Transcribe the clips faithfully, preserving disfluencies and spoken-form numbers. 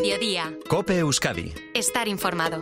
Mediodía. COPE Euskadi. Estar informado.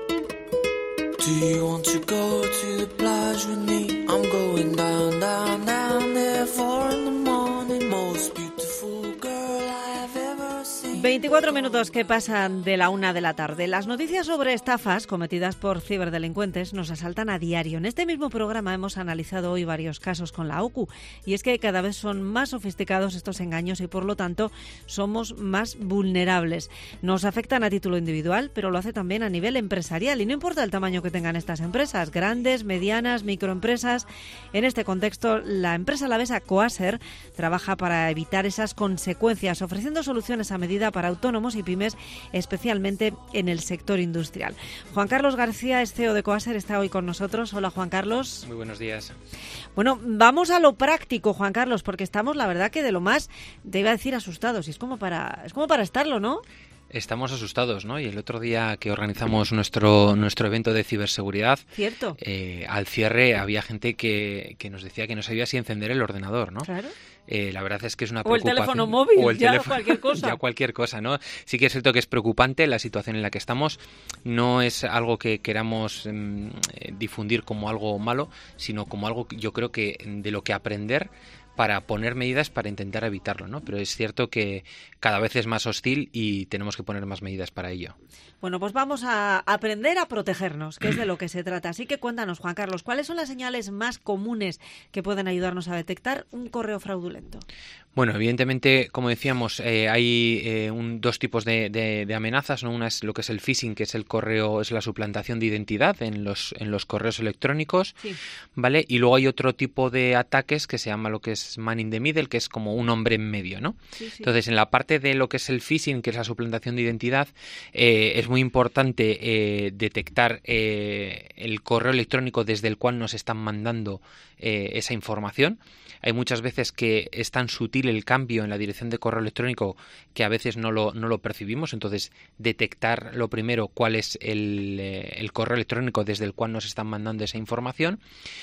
Do you want to go to the plage with me? I'm going down, down, down there, four in the morning, most beautiful girl I've ever seen. veinticuatro minutos que pasan de la una de la tarde. Las noticias sobre estafas cometidas por ciberdelincuentes nos asaltan a diario. En este mismo programa hemos analizado hoy varios casos con la O C U y es que cada vez son más sofisticados estos engaños y por lo tanto somos más vulnerables. Nos afectan a título individual, pero lo hace también a nivel empresarial y no importa el tamaño que tengan estas empresas, grandes, medianas, microempresas. En este contexto, la empresa alavesa Coaser trabaja para evitar esas consecuencias, ofreciendo soluciones a medida para autónomos y pymes, especialmente en el sector industrial. Juan Carlos García es C E O de Coaser, está hoy con nosotros. Hola, Juan Carlos. Muy buenos días. Bueno, vamos a lo práctico, Juan Carlos, porque estamos, la verdad, que de lo más, te iba a decir, asustados. Y es como para, es como para estarlo, ¿no? Estamos asustados, ¿no? Y el otro día que organizamos nuestro nuestro evento de ciberseguridad, Cierto. Eh, al cierre había gente que, que nos decía que no sabía si encender el ordenador, ¿no? Claro. Eh, la verdad es que es una o el preocupación. teléfono móvil, o el ya teléfono, cualquier cosa. Ya cualquier cosa, ¿no? Sí que es cierto que es preocupante la situación en la que estamos. No es algo que queramos eh, difundir como algo malo, sino como algo, yo creo que de lo que aprender para poner medidas para intentar evitarlo, ¿no? Pero es cierto que cada vez es más hostil y tenemos que poner más medidas para ello. Bueno, pues vamos a aprender a protegernos, que es de lo que se trata. Así que cuéntanos, Juan Carlos, ¿cuáles son las señales más comunes que pueden ayudarnos a detectar un correo fraudulento? Bueno, evidentemente, como decíamos, eh, hay eh, un, dos tipos de, de, de amenazas, ¿no? Una es lo que es el phishing, que es el correo, es la suplantación de identidad en los en los correos electrónicos, sí. ¿Vale? Y luego hay otro tipo de ataques que se llama lo que es man in the middle, que es como un hombre en medio, ¿no? Sí, sí. Entonces, en la parte de lo que es el phishing, que es la suplantación de identidad, eh, es muy importante eh, detectar eh, el correo electrónico desde el cual nos están mandando eh, esa información. Hay muchas veces que es tan sutil el cambio en la dirección de correo electrónico que a veces no lo, no lo percibimos. Entonces, detectar lo primero cuál es el, eh, el correo electrónico desde el cual nos están mandando esa información.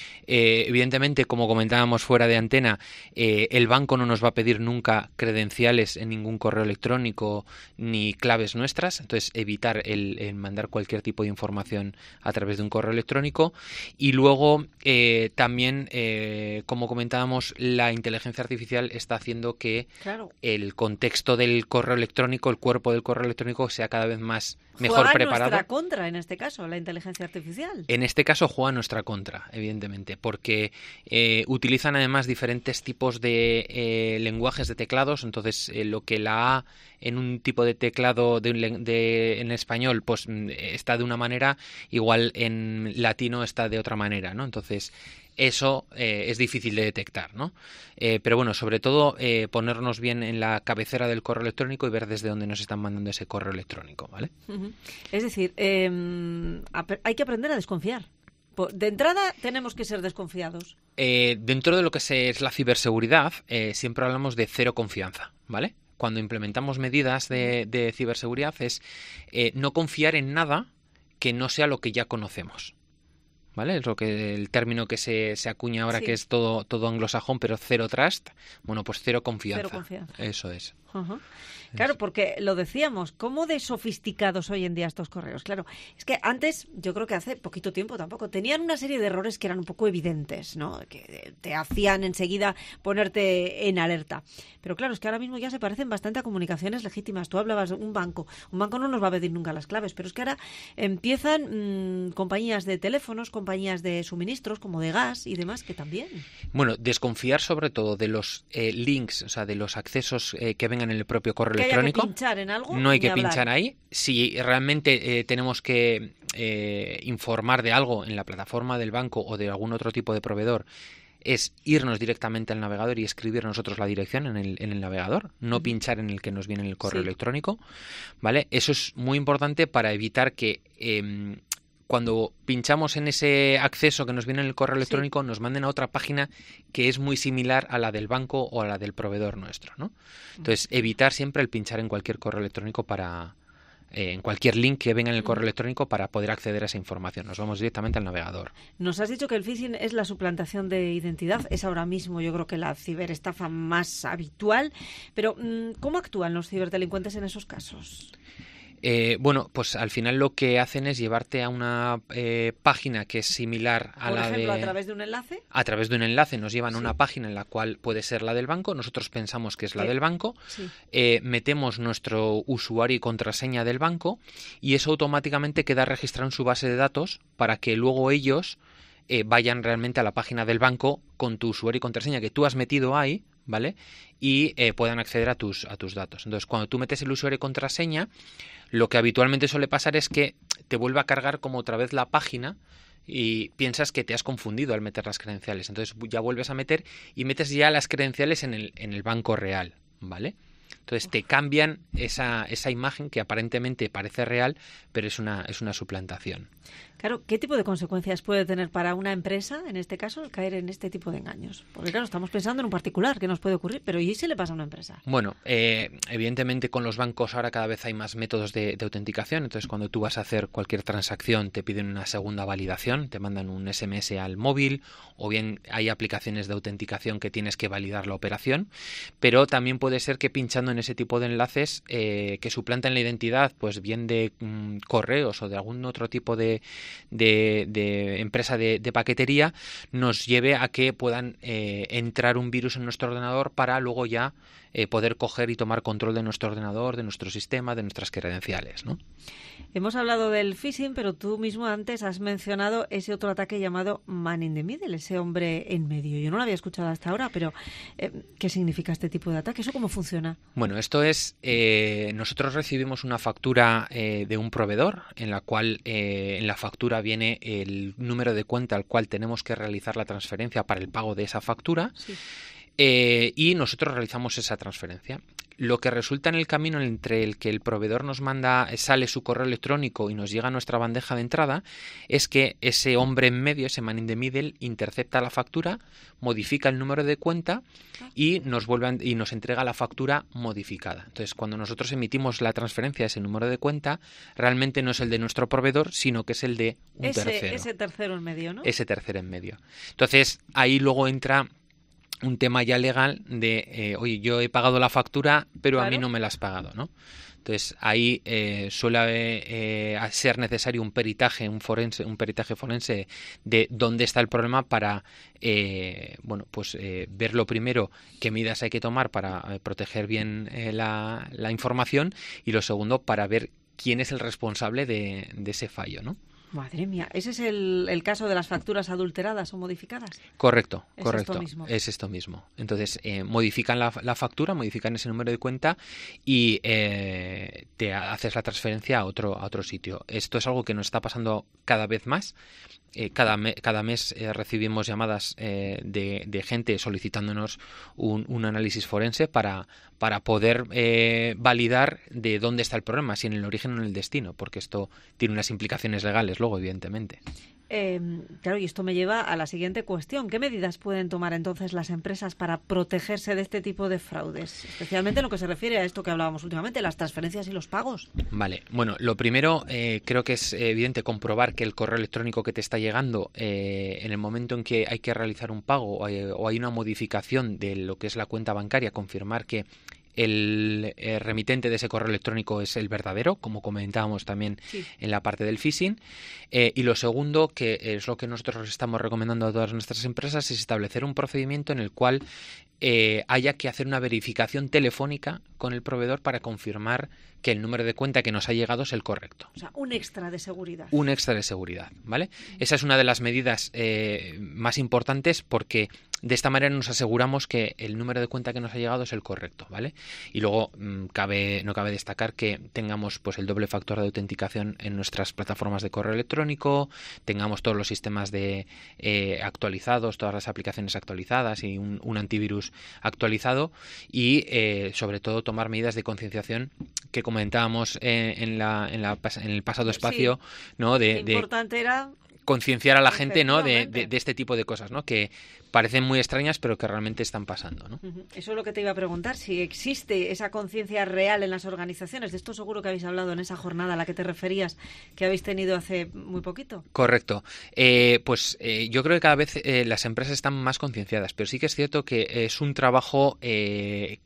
Eh, evidentemente, como comentábamos fuera de antena, eh, el banco no nos va a pedir nunca credenciales en ningún correo electrónico ni claves nuestras. Entonces, evitar el, el mandar cualquier tipo de información a través de un correo electrónico. Y luego, eh, también, eh, como comentábamos, la inteligencia artificial está haciendo que claro. el contexto del correo electrónico, el cuerpo del correo electrónico sea cada vez más mejor juega preparado. Juega nuestra contra, en este caso, la inteligencia artificial. En este caso juega nuestra contra, evidentemente, porque eh, utilizan además diferentes tipos de eh, lenguajes de teclados. Entonces, eh, lo que la A en un tipo de teclado de, un, de en español pues está de una manera, igual en latino está de otra manera, ¿no? Entonces, eso eh, es difícil de detectar, ¿no? Eh, pero bueno, sobre todo eh, ponernos bien en la cabecera del correo electrónico y ver desde dónde nos están mandando ese correo electrónico, ¿vale? Uh-huh. Es decir, eh, hay que aprender a desconfiar. De entrada tenemos que ser desconfiados. Eh, dentro de lo que es la ciberseguridad, eh, siempre hablamos de cero confianza, ¿vale? Cuando implementamos medidas de, de ciberseguridad es eh, no confiar en nada que no sea lo que ya conocemos. ¿Vale? Es lo que el término que se, se acuña ahora, sí. que es todo, todo anglosajón, pero cero trust. Bueno, pues cero confianza. Cero confianza. Eso es. Uh-huh. Claro, porque lo decíamos, ¿cómo de sofisticados hoy en día estos correos? Claro, es que antes, yo creo que hace poquito tiempo tampoco, tenían una serie de errores que eran un poco evidentes, ¿no? Que te hacían enseguida ponerte en alerta. Pero claro, es que ahora mismo ya se parecen bastante a comunicaciones legítimas. Tú hablabas de un banco. Un banco no nos va a pedir nunca las claves, pero es que ahora empiezan mmm, compañías de teléfonos, compañías de suministros, como de gas y demás, que también. Bueno, desconfiar sobre todo de los eh, links, o sea, de los accesos eh, que vengan en el propio correo que electrónico. Haya que pinchar en algo, no hay que hablar. pinchar ahí. Si realmente eh, tenemos que eh, informar de algo en la plataforma del banco o de algún otro tipo de proveedor, es irnos directamente al navegador y escribir nosotros la dirección en el, en el navegador, no uh-huh. pinchar en el que nos viene el correo sí. electrónico, ¿vale? Eso es muy importante para evitar que eh, cuando pinchamos en ese acceso que nos viene en el correo electrónico, sí. nos manden a otra página que es muy similar a la del banco o a la del proveedor nuestro, ¿no? Entonces, evitar siempre el pinchar en cualquier correo electrónico para... Eh, en cualquier link que venga en el correo electrónico para poder acceder a esa información. Nos vamos directamente al navegador. Nos has dicho que el phishing es la suplantación de identidad. Es ahora mismo, yo creo, que la ciberestafa más habitual. Pero, ¿cómo actúan los ciberdelincuentes en esos casos? Eh, bueno, pues al final lo que hacen es llevarte a una eh, página que es similar a Por la ejemplo, de... a través de un enlace. A través de un enlace nos llevan a Sí. una página en la cual puede ser la del banco, nosotros pensamos que es la ¿Qué? del banco, Sí. eh, metemos nuestro usuario y contraseña del banco y eso automáticamente queda registrado en su base de datos para que luego ellos eh, vayan realmente a la página del banco con tu usuario y contraseña que tú has metido ahí, ¿vale? Y eh, puedan acceder a tus, a tus datos. Entonces, cuando tú metes el usuario y contraseña, lo que habitualmente suele pasar es que te vuelve a cargar como otra vez la página y piensas que te has confundido al meter las credenciales. Entonces ya vuelves a meter y metes ya las credenciales en el, en el banco real, ¿vale? Entonces te cambian esa, esa imagen que aparentemente parece real, pero es una, es una suplantación. Claro, ¿qué tipo de consecuencias puede tener para una empresa, en este caso, el caer en este tipo de engaños? Porque claro, estamos pensando en un particular que nos puede ocurrir, pero ¿y si le pasa a una empresa? Bueno, eh, evidentemente con los bancos ahora cada vez hay más métodos de, de autenticación, entonces cuando tú vas a hacer cualquier transacción te piden una segunda validación, te mandan un ese eme ese al móvil o bien hay aplicaciones de autenticación que tienes que validar la operación, pero también puede ser que pinchando en ese tipo de enlaces eh, que suplantan la identidad, pues bien de mm, correos o de algún otro tipo de De, de empresa de, de paquetería, nos lleve a que puedan eh, entrar un virus en nuestro ordenador para luego ya eh, poder coger y tomar control de nuestro ordenador, de nuestro sistema, de nuestras credenciales, ¿no? Hemos hablado del phishing, pero tú mismo antes has mencionado ese otro ataque llamado man in the middle, ese hombre en medio. Yo no lo había escuchado hasta ahora, pero eh, ¿qué significa este tipo de ataque? ¿Eso cómo funciona? Bueno, esto es, eh, nosotros recibimos una factura eh, de un proveedor en la cual eh, en la factura viene el número de cuenta al cual tenemos que realizar la transferencia para el pago de esa factura. Sí. Eh, y nosotros realizamos esa transferencia. Lo que resulta en el camino entre el que el proveedor nos manda, sale su correo electrónico y nos llega a nuestra bandeja de entrada, es que ese hombre en medio, ese man in the middle, intercepta la factura, modifica el número de cuenta y nos vuelve a, y nos entrega la factura modificada. Entonces, cuando nosotros emitimos la transferencia a ese número de cuenta, realmente no es el de nuestro proveedor, sino que es el de un ese, tercero. Ese tercero en medio, ¿no? Ese tercero en medio. Entonces, ahí luego entra un tema ya legal de, eh, oye, yo he pagado la factura, pero Claro. a mí no me la has pagado, ¿no? Entonces ahí eh, suele eh, ser necesario un peritaje, un forense, un peritaje forense de dónde está el problema para, eh, bueno, pues eh, ver lo primero qué medidas hay que tomar para eh, proteger bien eh, la, la información y lo segundo para ver quién es el responsable de, de ese fallo, ¿no? Madre mía, ¿ese es el, el caso de las facturas adulteradas o modificadas? Correcto, Es correcto. esto mismo. Es esto mismo. Entonces, eh, modifican la, la factura, modifican ese número de cuenta y eh, te haces la transferencia a otro, a otro sitio. Esto es algo que nos está pasando cada vez más. Eh, cada, me, cada mes eh, recibimos llamadas eh, de, de gente solicitándonos un, un análisis forense para, para poder eh, validar de dónde está el problema, si en el origen o en el destino, porque esto tiene unas implicaciones legales luego, evidentemente. Eh, claro, y esto me lleva a la siguiente cuestión. ¿Qué medidas pueden tomar entonces las empresas para protegerse de este tipo de fraudes? Especialmente en lo que se refiere a esto que hablábamos últimamente, las transferencias y los pagos. Vale, bueno, lo primero eh, creo que es evidente comprobar que el correo electrónico que te está llegando eh, en el momento en que hay que realizar un pago o hay, o hay una modificación de lo que es la cuenta bancaria, confirmar que el eh, remitente de ese correo electrónico es el verdadero, como comentábamos también Sí. en la parte del phishing. Eh, y lo segundo, que es lo que nosotros estamos recomendando a todas nuestras empresas, es establecer un procedimiento en el cual eh, haya que hacer una verificación telefónica con el proveedor para confirmar que el número de cuenta que nos ha llegado es el correcto. O sea, un extra de seguridad. Un extra de seguridad, ¿vale? Esa es una de las medidas eh, más importantes porque de esta manera nos aseguramos que el número de cuenta que nos ha llegado es el correcto, ¿vale? Y luego mmm, cabe, no cabe destacar que tengamos pues el doble factor de autenticación en nuestras plataformas de correo electrónico, tengamos todos los sistemas de eh, actualizados, todas las aplicaciones actualizadas y un, un antivirus actualizado y eh, sobre todo tomar medidas de concienciación que comentábamos eh, en, la, en, la, en el pasado espacio, sí. ¿no? De, Lo importante de era concienciar a la gente, ¿no? De, de, de este tipo de cosas, ¿no? Que parecen muy extrañas, pero que realmente están pasando, ¿no? Eso es lo que te iba a preguntar, si existe esa conciencia real en las organizaciones. De esto seguro que habéis hablado en esa jornada a la que te referías, que habéis tenido hace muy poquito. Correcto. Eh, pues eh, yo creo que cada vez eh, las empresas están más concienciadas, pero sí que es cierto que es un trabajo eh, que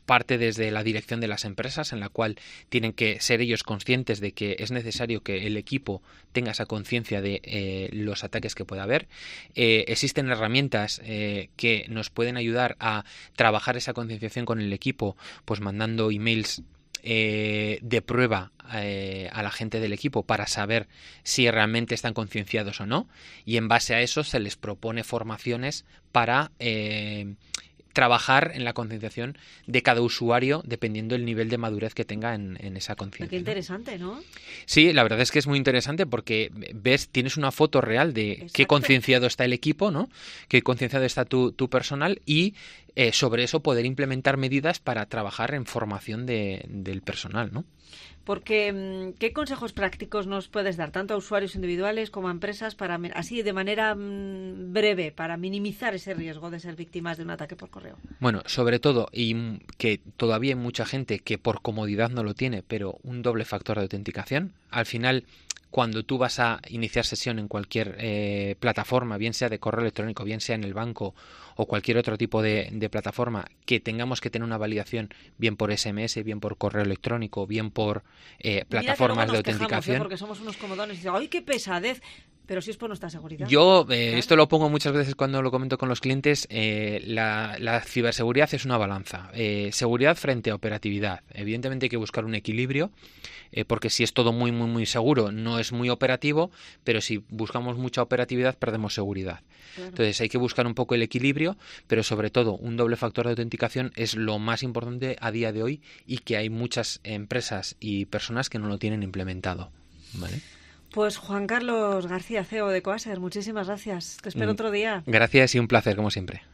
parte desde la dirección de las empresas, en la cual tienen que ser ellos conscientes de que es necesario que el equipo tenga esa conciencia de eh, los ataques que pueda haber. Eh, existen herramientas eh, que nos pueden ayudar a trabajar esa concienciación con el equipo, pues mandando emails Eh, de prueba eh, a la gente del equipo para saber si realmente están concienciados o no, y en base a eso se les propone formaciones para eh, trabajar en la concienciación de cada usuario dependiendo del nivel de madurez que tenga en, en esa conciencia. Qué interesante, ¿no? Sí, la verdad es que es muy interesante porque ves, tienes una foto real de Exacto. qué concienciado está el equipo, ¿no? Qué concienciado está tu, tu personal y eh, sobre eso poder implementar medidas para trabajar en formación de, del personal, ¿no? Porque, ¿qué consejos prácticos nos puedes dar, tanto a usuarios individuales como a empresas, para así de manera mmm, breve, para minimizar ese riesgo de ser víctimas de un ataque por correo? Bueno, sobre todo, y que todavía hay mucha gente que por comodidad no lo tiene, pero un doble factor de autenticación. Al final, cuando tú vas a iniciar sesión en cualquier eh, plataforma, bien sea de correo electrónico, bien sea en el banco o cualquier otro tipo de, de plataforma, que tengamos que tener una validación bien por S M S, bien por correo electrónico, bien por eh, plataformas de autenticación. Quejamos, ¿eh? Porque somos unos comodones y dicen, ¡ay, qué pesadez! Pero si es por nuestra seguridad. Yo, eh, ¿Eh? esto lo pongo muchas veces cuando lo comento con los clientes, eh, la, la ciberseguridad es una balanza. Eh, seguridad frente a operatividad. Evidentemente hay que buscar un equilibrio, eh, porque si es todo muy, muy, muy seguro, no es muy operativo, pero si buscamos mucha operatividad, perdemos seguridad. Claro. Entonces hay que buscar un poco el equilibrio, pero sobre todo un doble factor de autenticación es lo más importante a día de hoy y que hay muchas empresas y personas que no lo tienen implementado, ¿vale? Pues Juan Carlos García, C E O de Coaser, muchísimas gracias. Te espero otro día. Gracias y un placer, como siempre.